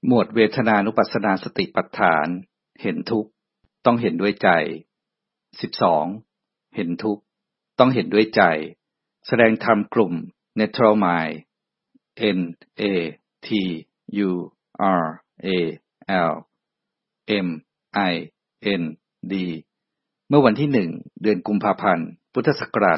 หมวดเวทนานุปัสสนาสติปัฏฐานเห็นทุกข์ต้องเห็นด้วยใจ12เห็นทุกข์ต้องเห็นด้วยใจแสดงธรรมกลุ่ม Neutral Mind NATURAL MIND เมื่อวันที่1เดือนกุมภาพันธ์พุทธศักราช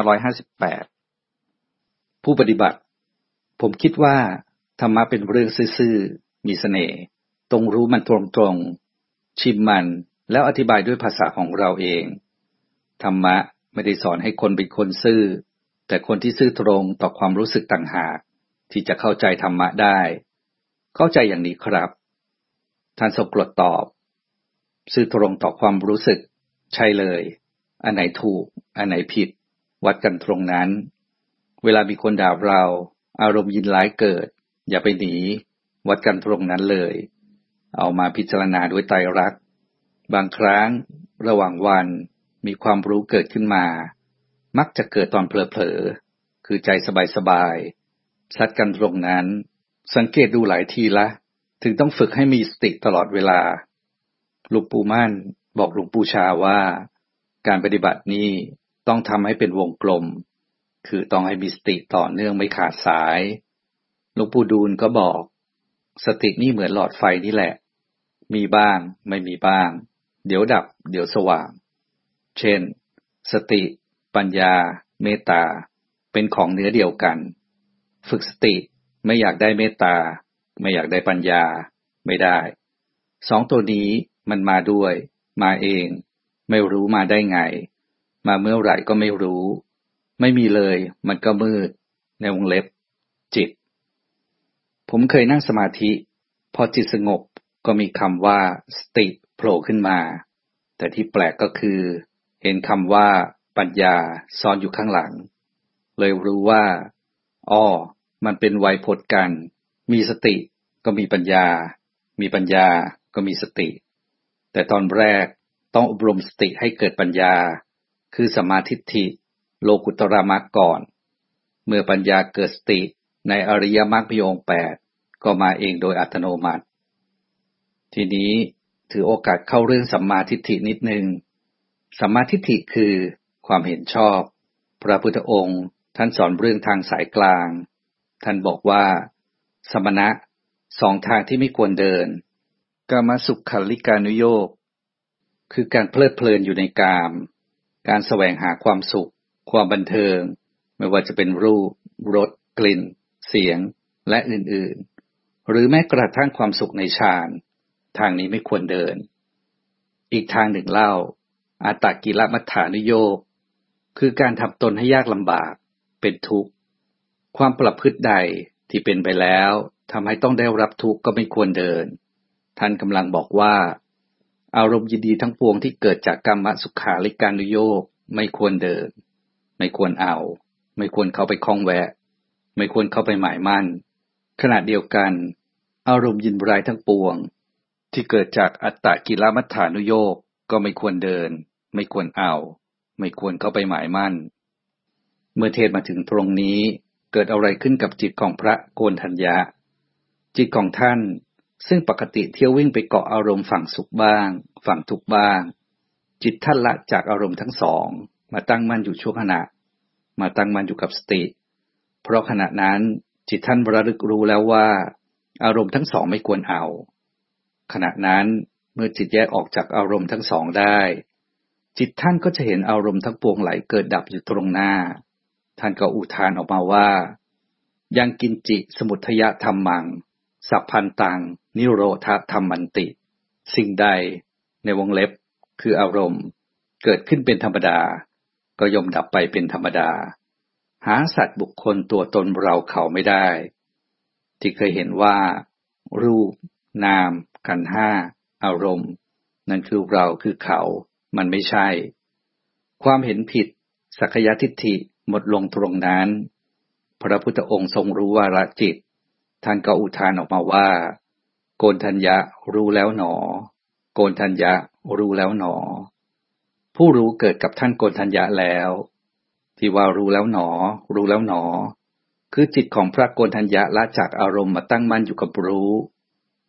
2558ผู้ปฏิบัติผมคิดว่าธรรมะเป็นเรื่องซื่อๆมีเสน่ห์ตรงรู้มันตรงๆชิมมันแล้วอธิบายด้วยภาษาของเราเองธรรมะไม่ได้สอนให้คนเป็นคนซื่อแต่คนที่ซื่อตรงต่อความรู้สึกต่างหากที่จะเข้าใจธรรมะได้เข้าใจอย่างนี้ครับท่านทรงกรดตอบซื่อตรงต่อความรู้สึกใช่เลยอันไหนถูกอันไหนผิดวัดกันตรงนั้นเวลามีคนด่าเราอารมณ์ยินร้ายเกิดอย่าไปหนีวัดกันตรงนั้นเลยเอามาพิจารณาด้วยไตรลักษณ์บางครั้งระหว่างวันมีความรู้เกิดขึ้นมามักจะเกิดตอนเผลอๆคือใจสบายๆซัดกันตรงนั้นสังเกตดูหลายทีละถึงต้องฝึกให้มีสติตลอดเวลาหลวงปู่มั่นบอกหลวงปู่ชาว่าการปฏิบัตินี้ต้องทำให้เป็นวงกลมคือต้องให้มีสติต่อเนื่องไม่ขาดสายหลวงปู่ดูลก็บอกสตินี่เหมือนหลอดไฟนี่แหละมีบ้างไม่มีบ้างเดี๋ยวดับเดี๋ยวสว่างเช่นสติปัญญาเมตตาเป็นของเนื้อเดียวกันฝึกสติไม่อยากได้เมตตาไม่อยากได้ปัญญาไม่ได้สองตัวนี้มันมาด้วยมาเองไม่รู้มาได้ไงมาเมื่อไหร่ก็ไม่รู้ไม่มีเลยมันก็มืดในวงเล็บจิตผมเคยนั่งสมาธิพอจิตสงบก็มีคำว่าสติโผล่ขึ้นมาแต่ที่แปลกก็คือเห็นคำว่าปัญญาซ่อนอยู่ข้างหลังเลยรู้ว่ามันเป็นไวยพจน์กันมีสติก็มีปัญญามีปัญญาก็มีสติแต่ตอนแรกต้องอบรมสติให้เกิดปัญญาคือสัมมาทิฏฐิโลกุตตรมรรคก่อนเมื่อปัญญาเกิดสติในอริยมรรคมีองค์8ก็มาเองโดยอัตโนมัติทีนี้ถือโอกาสเข้าเรื่องสัมมาทิฏฐินิดนึงสัมมาทิฏฐิคือความเห็นชอบพระพุทธองค์ท่านสอนเรื่องทางสายกลางท่านบอกว่าสมณะ2ทางที่ไม่ควรเดินกามสุขัลลิกานุโยคคือการเพลิดเพลินอยู่ในกามการแสวงหาความสุขความบันเทิงไม่ว่าจะเป็นรูปรสกลิ่นเสียงและอื่นๆหรือแม้กระทั่งความสุขในฌานทางนี้ไม่ควรเดินอีกทางหนึ่งเล่าอาตกิลมัฏฐานุโยคคือการทำตนให้ยากลำบากเป็นทุกข์ความประพฤติใดที่เป็นไปแล้วทำให้ต้องได้รับทุกข์ก็ไม่ควรเดินท่านกำลังบอกว่าอารมณ์ยินดีทั้งปวงที่เกิดจากกามสุขาริการนุโยคไม่ควรเดินไม่ควรเอาไม่ควรเข้าไปคล้องแวะไม่ควรเข้าไปหมายมั่นขณะเดียวกันอารมณ์ยินร้ายทั้งปวงที่เกิดจากอัตตกิลมัฏฐานุโยคก็ไม่ควรเดินไม่ควรเอาไม่ควรเข้าไปหมายมั่นเมื่อเทศมาถึงตรงนี้เกิดอะไรขึ้นกับจิตของพระโกณฑัญญะจิตของท่านซึ่งปกติเที่ยววิ่งไปเกาะอารมณ์ฝั่งสุขบ้างฝั่งทุกข์บ้างจิตท่านละจากอารมณ์ทั้งสองมาตั้งมั่นอยู่ชั่วขณะมาตั้งมั่นอยู่กับสติเพราะขณะนั้นจิตท่านระลึกรู้แล้วว่าอารมณ์ทั้งสองไม่ควรเอาขณะนั้นเมื่อจิตแยกออกจากอารมณ์ทั้งสองได้จิตท่านก็จะเห็นอารมณ์ทั้งปวงไหลเกิดดับอยู่ตรงหน้าท่านก็อุทานออกมาว่ายังกินจิสมุทยธัมมังสัพพันตังนิโรธธัมมันติสิ่งใดในวงเล็บคืออารมณ์เกิดขึ้นเป็นธรรมดาก็ย่อมดับไปเป็นธรรมดาหาสัตว์บุคคลตัวตนเราเขาไม่ได้ที่เคยเห็นว่ารูปนามขันธ์ห้าอารมณ์นั่นคือเราคือเขามันไม่ใช่ความเห็นผิดสักกายทิฏฐิหมดลงตรงนั้นพระพุทธองค์ทรงรู้วาระจิตท่านก็อุทานออกมาว่าโกณฑัญญะรู้แล้วหนอโกณฑัญญะรู้แล้วหนอผู้รู้เกิดกับท่านโกณฑัญญะแล้วที่ว่ารู้แล้วหนอรู้แล้วหนอคือจิตของพระโกณฑัญญะละจากอารมณ์มาตั้งมั่นอยู่กับรู้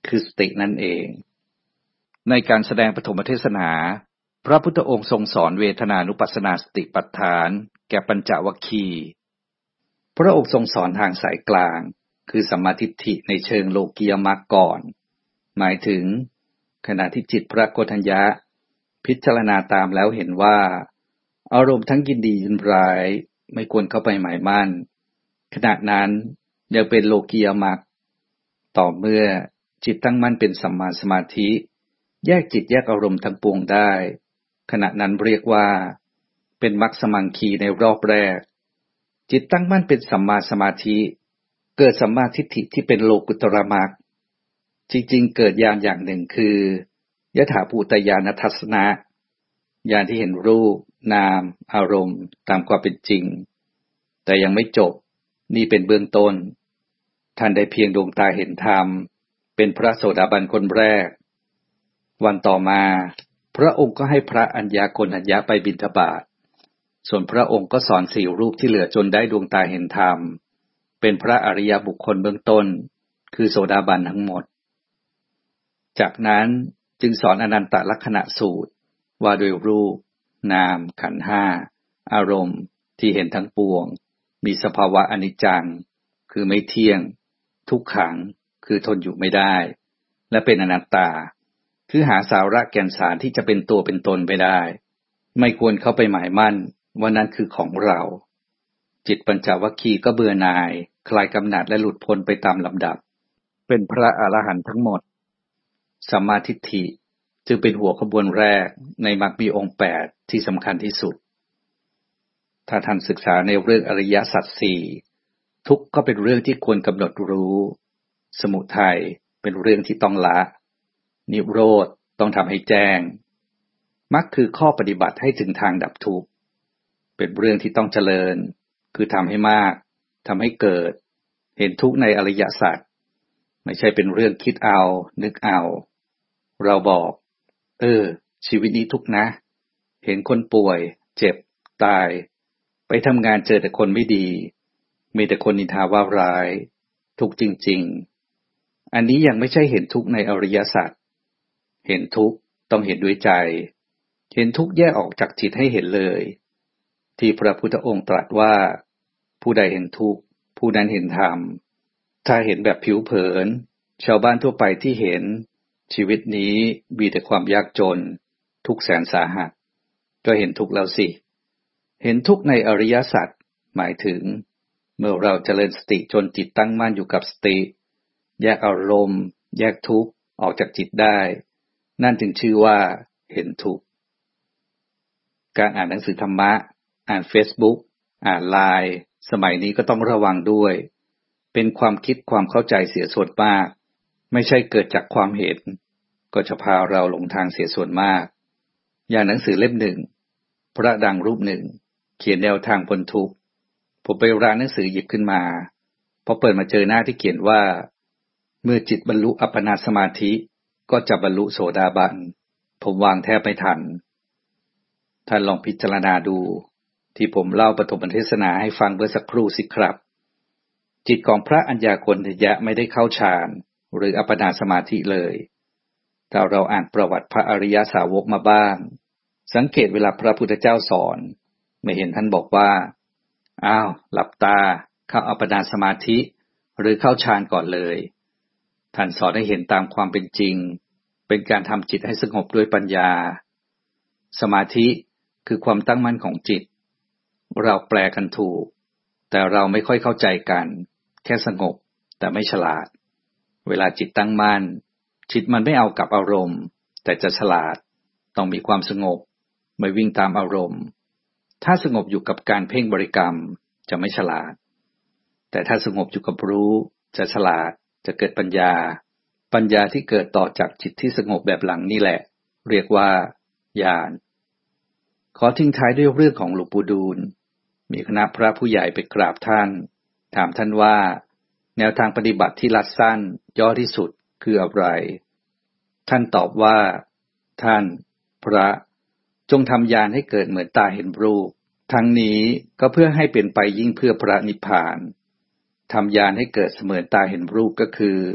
คือสตินั่นเองในการแสดงปฐมเทศนาพระพุทธองค์ทรงสอนเวทนานุปัสสนาสติปัฏฐานแก่ปัญจวัคคีย์พระองค์ทรงสอนทางสายกลางคือสัมมาทิฏฐิในเชิงโลกียมรรคก่อนหมายถึงขณะที่จิตพระโกฏัญญะพิจารณาตามแล้วเห็นว่าอารมณ์ทั้งยินดียินร้ายไม่ควรเข้าไปหมายมั่นขณะนั้นยังเป็นโลกียมรรคต่อเมื่อจิตตั้งมั่นเป็นสัมมาสมาธิแยกจิตแยกอารมณ์ทั้งปวงได้ขณะนั้นเรียกว่าเป็นมรรคสมังคีในรอบแรกจิตตั้งมั่นเป็นสัมมาสมาธิเกิดสัมมาทิฏฐิที่เป็นโลกุตรมรรคจริงๆเกิดญาณอย่างหนึ่งคือยถาภูตญาณทัศนะญาณที่เห็นรูปนามอารมณ์ตามความเป็นจริงแต่ยังไม่จบนี่เป็นเบื้องต้นท่านได้เพียงดวงตาเห็นธรรมเป็นพระโสดาบันคนแรกวันต่อมาพระองค์ก็ให้พระอัญญาโกณทัญญะไปบิณฑบาตส่วนพระองค์ก็สอน4รูปที่เหลือจนได้ดวงตาเห็นธรรมเป็นพระอริยบุคคลเบื้องต้นคือโสดาบันทั้งหมดจากนั้นจึงสอนอนันตลักขณสูตรว่าโดยรูปนามขันธ์ห้าอารมณ์ที่เห็นทั้งปวงมีสภาวะอนิจจังคือไม่เที่ยงทุกขังคือทนอยู่ไม่ได้และเป็นอนัตตาคือหาสาระแก่นสารที่จะเป็นตัวเป็นตนไปได้ไม่ควรเข้าไปหมายมั่นว่านั้นคือของเราจิตปัญจวัคคีย์ก็เบื่อหน่ายคลายกำหนัดและหลุดพ้นไปตามลำดับเป็นพระอรหันต์ทั้งหมดสัมมาทิฏฐิจึงเป็นหัวขบวนแรกในมรรคมีองค์8ที่สำคัญที่สุดถ้าท่านศึกษาในเรื่องอริยสัจสี่ทุกข์ก็เป็นเรื่องที่ควรกำหนดรู้สมุทัยเป็นเรื่องที่ต้องละนิโรธต้องทำให้แจ้งมรรคคือข้อปฏิบัติให้ถึงทางดับทุกข์เป็นเรื่องที่ต้องเจริญคือทำให้มากทำให้เกิดเห็นทุกข์ในอริยสัจไม่ใช่เป็นเรื่องคิดเอานึกเอาเราบอกชีวิตนี้ทุกข์นะเห็นคนป่วยเจ็บตายไปทำงานเจอแต่คนไม่ดีมีแต่คนนินทาว่าร้ายทุกข์จริงๆอันนี้ยังไม่ใช่เห็นทุกข์ในอริยสัจเห็นทุกข์ต้องเห็นด้วยใจเห็นทุกข์แยกออกจากจิตให้เห็นเลยที่พระพุทธองค์ตรัสว่าผู้ใดเห็นทุกข์ผู้นั้นเห็นธรรมถ้าเห็นแบบผิวเผินชาวบ้านทั่วไปที่เห็นชีวิตนี้มีแต่ความยากจนทุกข์แสนสาหัสก็เห็นทุกข์แล้วสิเห็นทุกข์ในอริยสัจหมายถึงเมื่อเราเจริญสติจนจิตตั้งมั่นอยู่กับสติแยกอารมณ์แยกทุกข์ออกจากจิตได้นั่นจึงชื่อว่าเห็นทุกข์การอ่านหนังสือธรรมะอ่าน Facebook อ่าน LINE สมัยนี้ก็ต้องระวังด้วยเป็นความคิดความเข้าใจเสียส่วนมากไม่ใช่เกิดจากความเห็นก็จะพาเราหลงทางเสียส่วนมากอย่างหนังสือเล่มหนึ่งพระดังรูปหนึ่งเขียนแนวทางพ้นทุกข์ผมไปร้านหนังสือหยิบขึ้นมาพอเปิดมาเจอหน้าที่เขียนว่าเมื่อจิตบรรลุอัปปนาสมาธิก็จะบรรลุโสดาบันผมวางแทบไม่ทันท่านลองพิจารณาดูที่ผมเล่าปฐมเทศนาให้ฟังเมื่อสักครู่สิครับจิตของพระอัญญาโกณทัญญะไม่ได้เข้าฌานหรืออัปปนาสมาธิเลยถ้าเราอ่านประวัติพระอริยสาวกมาบ้างสังเกตเวลาพระพุทธเจ้าสอนไม่เห็นท่านบอกว่าหลับตาเข้าอัปปนาสมาธิหรือเข้าฌานก่อนเลยท่านสอนให้เห็นตามความเป็นจริงเป็นการทำจิตให้สงบด้วยปัญญาสมาธิคือความตั้งมั่นของจิตเราแปลกันถูกแต่เราไม่ค่อยเข้าใจกันแค่สงบแต่ไม่ฉลาดเวลาจิตตั้งมั่นจิตมันไม่เอากับอารมณ์แต่จะฉลาดต้องมีความสงบไม่วิ่งตามอารมณ์ถ้าสงบอยู่กับการเพ่งบริกรรมจะไม่ฉลาดแต่ถ้าสงบอยู่กับรู้จะฉลาดจะเกิดปัญญาที่เกิดต่อจากจิตที่สงบแบบหลังนี่แหละเรียกว่าญาณขอทิ้งท้ายด้วยเรื่องของหลวงปู่ดูลมีคณะพระผู้ใหญ่ไปกราบท่านถามท่านว่าแนวทางปฏิบัติที่รัดสั้นย่อที่สุดคืออะไรท่านตอบว่าท่านพระจงทำญาณให้เกิดเหมือนตาเห็นรูปทั้งนี้ก็เพื่อให้เป็นไปยิ่งเพื่อพระนิพพานทำญาณให้เกิดเสมือนตาเห็นรูปก็คือ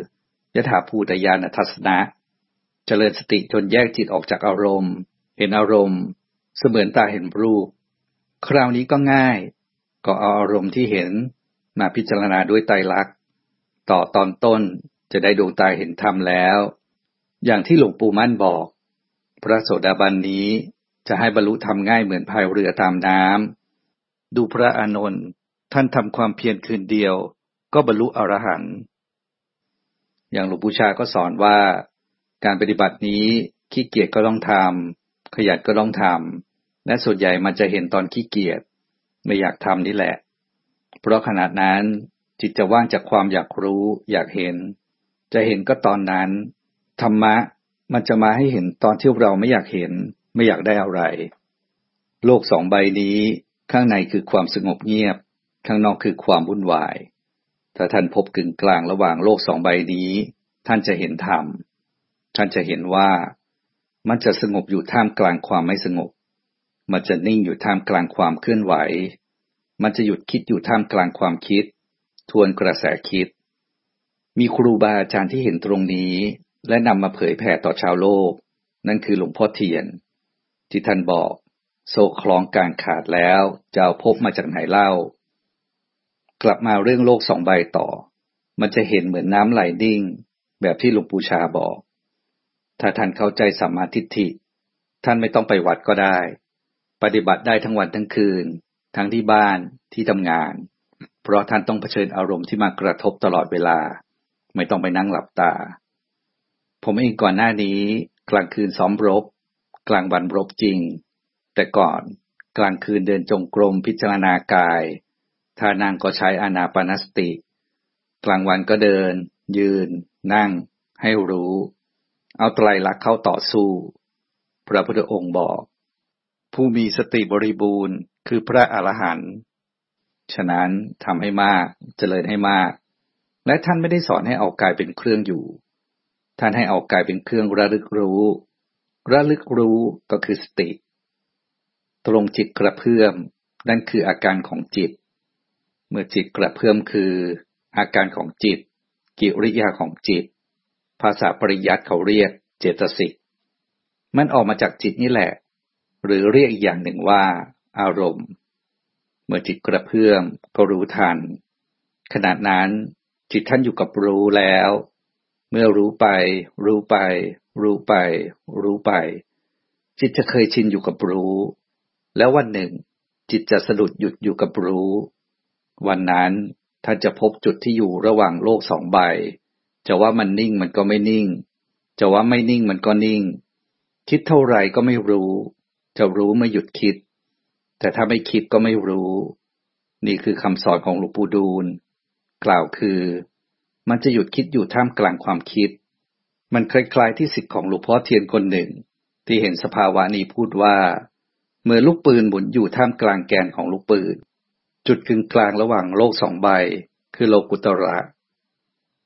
ยถาภูตญาณทัศนะเจริญสติจนแยกจิตออกจากอารมณ์เห็นอารมณ์เสมือนตาเห็นรูปคราวนี้ก็ง่ายก็เอาอารมณ์ที่เห็นมาพิจารณาด้วยไตรลักษณ์ต่อตอนต้นจะได้ดวงตาเห็นธรรมแล้วอย่างที่หลวงปู่มั่นบอกพระโสดาบันนี้จะให้บรรลุธรรมง่ายเหมือนพายเรือตามน้ำดูพระอานนท์ท่านทำความเพียรคืนเดียวก็บรรลุอรหันต์อย่างหลวงปู่ชาก็สอนว่าการปฏิบัตินี้ขี้เกียจก็ต้องทำขยันก็ต้องทำและส่วนใหญ่มันจะเห็นตอนขี้เกียจไม่อยากทำนี่แหละเพราะขณะนั้นจิตจะว่างจากความอยากรู้อยากเห็นจะเห็นก็ตอนนั้นธรรมะมันจะมาให้เห็นตอนที่เราไม่อยากเห็นไม่อยากได้อะไรโลกสองใบนี้ข้างในคือความสงบเงียบข้างนอกคือความวุ่นวายถ้าท่านพบกึ่งกลางระหว่างโลกสองใบนี้ท่านจะเห็นธรรมท่านจะเห็นว่ามันจะสงบอยู่ท่ามกลางความไม่สงบมันจะนิ่งอยู่ท่ามกลางความเคลื่อนไหวมันจะหยุดคิดอยู่ท่ามกลางความคิดทวนกระแสคิดมีครูบาอาจารย์ที่เห็นตรงนี้และนำมาเผยแผ่ต่อชาวโลกนั่นคือหลวงพ่อเทียนที่ท่านบอกโซ่คล้องกลางขาดแล้วจะเอาพบมาจากไหนเล่ากลับมาเรื่องโลกสองใบต่อมันจะเห็นเหมือนน้ำไหลนิ่งแบบที่หลวงปู่ชาบอกถ้าท่านเข้าใจสัมมาทิฏฐิท่านไม่ต้องไปวัดก็ได้ปฏิบัติได้ทั้งวันทั้งคืนทั้งที่บ้านที่ทำงานเพราะท่านต้องเผชิญอารมณ์ที่มากระทบตลอดเวลาไม่ต้องไปนั่งหลับตาผมเองก่อนหน้านี้กลางคืนซ้อมรบกลางวันรบจริงแต่ก่อนกลางคืนเดินจงกรมพิจารณากายท่านั่งก็ใช้อานาปานสติกลางวันก็เดินยืนนั่งให้รู้เอาไตรลักษณ์เข้าต่อสู้พระพุทธองค์บอกผู้มีสติบริบูรณ์คือพระอรหันต์ฉะนั้นทำให้มากเจริญให้มากและท่านไม่ได้สอนให้เอากายเป็นเครื่องอยู่ท่านให้เอากายเป็นเครื่องระลึกรู้ระลึกรู้ก็คือสติตรงจิตกระเพื่อมนั่นคืออาการของจิตเมื่อจิตกระเพื่อมคืออาการของจิตกิริยาของจิตภาษาปริยัติเขาเรียกเจตสิกมันออกมาจากจิตนี่แหละหรือเรียกอีกอย่างหนึ่งว่าอารมณ์เมื่อจิตกระเพื่อมก็รู้ทันขณะนั้นจิตท่านอยู่กับรู้แล้วเมื่อรู้ไปรู้ไปรู้ไปรู้ไปจิตจะเคยชินอยู่กับรู้แล้ววันหนึ่งจิตจะสะดุดหยุดอยู่กับรู้วันนั้นท่านจะพบจุดที่อยู่ระหว่างโลกสองใบจะว่ามันนิ่งมันก็ไม่นิ่งจะว่าไม่นิ่งมันก็นิ่งคิดเท่าไรก็ไม่รู้จะรู้เมื่อหยุดคิดแต่ถ้าไม่คิดก็ไม่รู้นี่คือคำสอนของหลวงปู่ดูลกล่าวคือมันจะหยุดคิดอยู่ท่ามกลางความคิดมันคล้ายๆที่ศิษย์ของหลวงพ่อเทียนคนหนึ่งที่เห็นสภาวะนี้พูดว่าเมื่อลูกปืนหมุนอยู่ท่ามกลางแกนของลูกปืนจุดกึ่งกลางระหว่างโลกสองใบคือโลกุตระ